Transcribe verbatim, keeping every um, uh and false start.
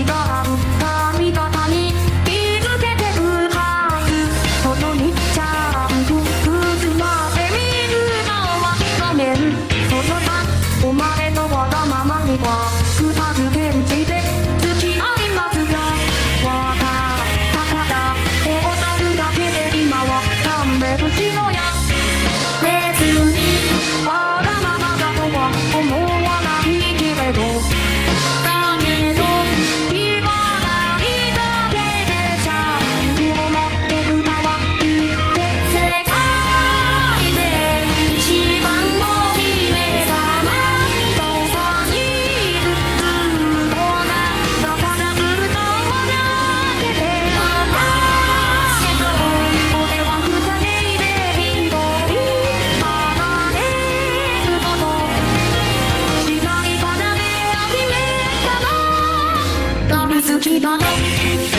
違う髪型に気づけてるはず。外にちゃんと靴まで見るのは画面。そのさお前のわがままには二つ返事で付き合いますが、わかったから手を出すだけで今は勘弁しろや。別にわがままだとは思わないけれど、だけど言わないだけでちゃんと思ってるだわって世界で一番の姫様とさにいる。ずっとなんだからずっとだけであけど俺は二人で一人離れることしないからね。諦めたの大好きだね。